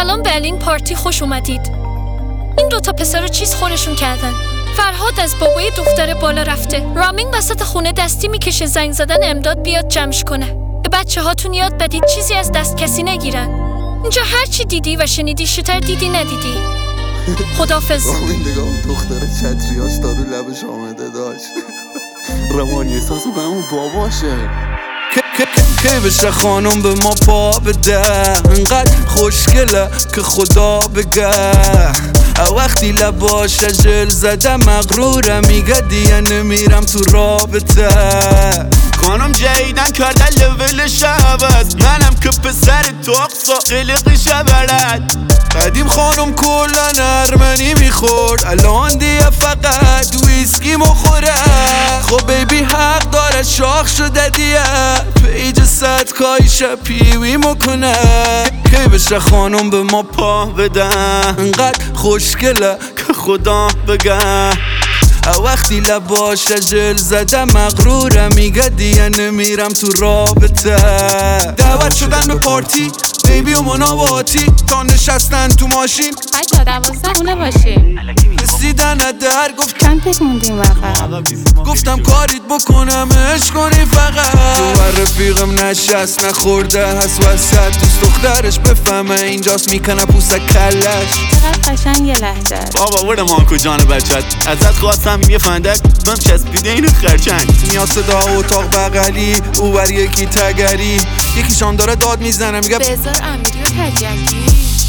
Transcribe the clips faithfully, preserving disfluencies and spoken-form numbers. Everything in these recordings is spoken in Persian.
سلام برلین پارتی، خوش اومدید. این دوتا پسر رو چیز خورشون کردن. فرهاد از بابای دختر بالا رفته. رامین وسط خونه دستی میکشه زنگ زدن امداد بیاد جمعش کنه. به بچه هاتون یاد بدید چیزی از دست کسی نگیرن. اینجا هر چی دیدی و شنیدی شتر دیدی ندیدی. خدافظ. رامین نگاه دختر چتریاش دارو لبش آمده داشت. روانی احساسو به همون باباشه. که بشه خانم به ما پا بده، انقدر خوشگله که خدا بگه. وقتی لباش جل زده مغروره، میگه دیگه نمیرم تو رابطه. خانم جدیدن کردن لولش عوض، منم که پسر توقسا قلقش بلد. قدیم خانم کلن ارمنی میخورد، الان دیگه فقط ویسکی مخوره. خب بیبی حق داره شاخ شده دیگه، پیج صدکایش پیوی مکنه. که بشه خانم به ما پا بده، انقدر خوشگله که خدا بگه. وقتی لباش جل زده مغروره، میگه دیگه نمیرم تو رابطه. دعوت شدن به پارتی بیبی و مناباتی، تا نشستن تو ماشین بچه ها دوازده خونه باشیم. رسیدن در گفت چند تک موندیم وقت. گفتم کاریت بکنم عشق کنی فقط. تو رفیقم نشست نخورده هست وسط، دوست دخترش بفهمه اینجاست میکنه پوسه کلش. چقدر قشنگ لهجه. بابا برو مانکو جان بچت، ازت خواستم یه فندک بم چسبیده اینو خرچنگ. میاد صدا اتاق بغلی، او بر یکی تگری، یکیشان داره داد میزنه میگه بذار امیری و تجکی.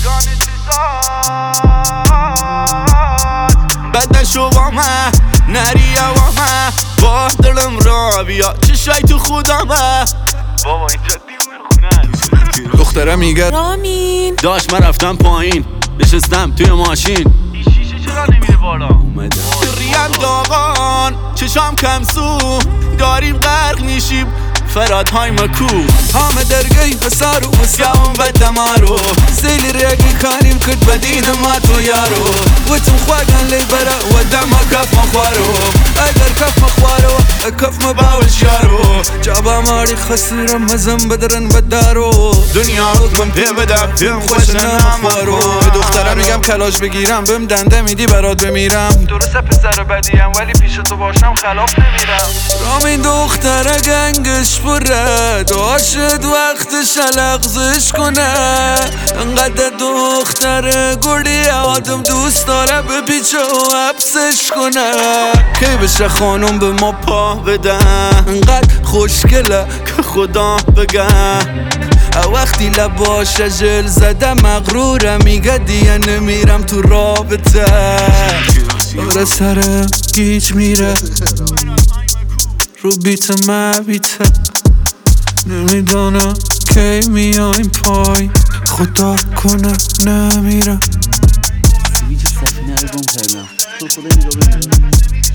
بد نشو با من نریه با من، با دلم را بیا چشای تو خودمه. بابا اینجا دیوونه خونه. دختره میگه رامین داشت من رفتم پایین، نشستم توی ماشین. این شیشه چرا نمیره بالا؟ اومده ریم داغان چشام کمسو، داریم غرق میشیم فرادهای مکو. همه درگی حسار و مسیام و دمارو، زیلی ریگی کاریم کد بدین ما تو یارو. و تم خواگن لی برا و دم کف مخوارو، اگر کف مخوارو کف مباوش یارو. جابا ماری خسرم مزم بدرن بدارو، دنیا رو کن پی بدم پیم خوش نمارو. به دخترم میگم کلاش بگیرم بهم دنده میدی برات بمیرم. درسته پسر بدیم ولی پیش تو باشم خلاف نمیرم. رامین دختره گنگش پره، داشت وقتش لغزش کنه. انقدر دختره گردی آدم دوست داره به پیچه و حبسش کنه. که بشه خانم به ما پا بده، انقدر خوشگله که خدا بگه. وقتی لباش جل زده مغروره، میگه دیگه نمیرم تو رابطه. داره سرم گیج میره رو بیت مبیته، نمیدانم کی میایم پای، خدا کنه نمیرم. سویچ سفینه رو گم کردم، تو خدا نگاه بزن.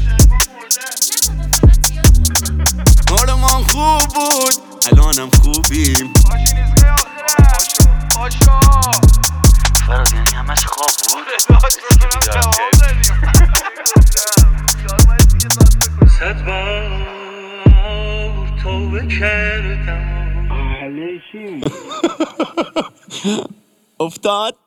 حالمان خوب بود الانم خوبیم. فراز یعنی همش خواب بود. صد بار توبه کردم افتاد